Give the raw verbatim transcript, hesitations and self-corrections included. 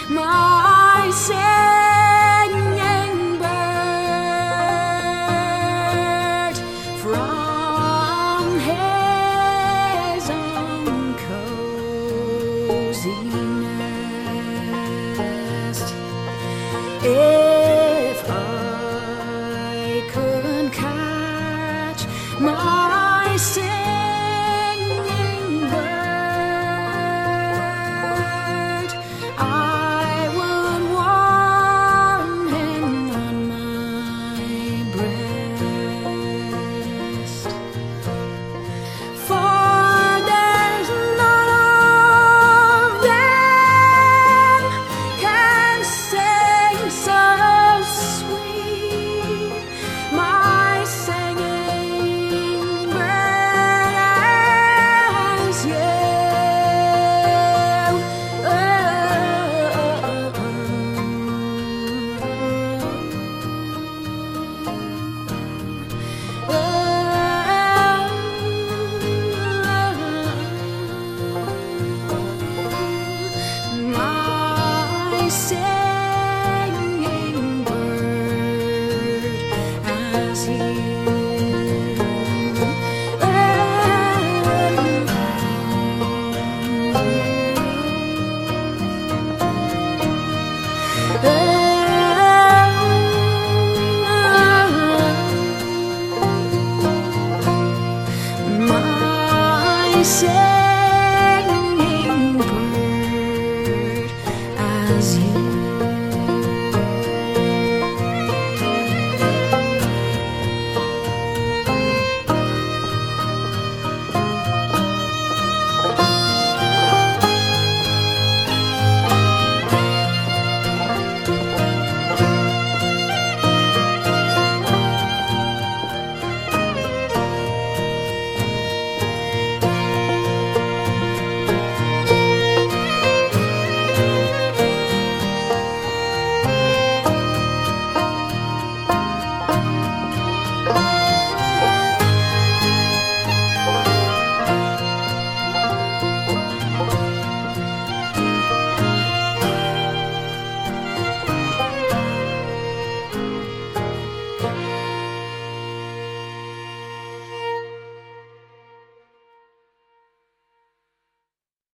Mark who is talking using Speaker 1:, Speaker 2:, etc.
Speaker 1: my singing bird from his own cozy nest. If I could catch my singing bird, I would warm him on my breast. For there's none of them can sing so sweet, my singing bird, as you. My singing bird, as he my singing bird, as you.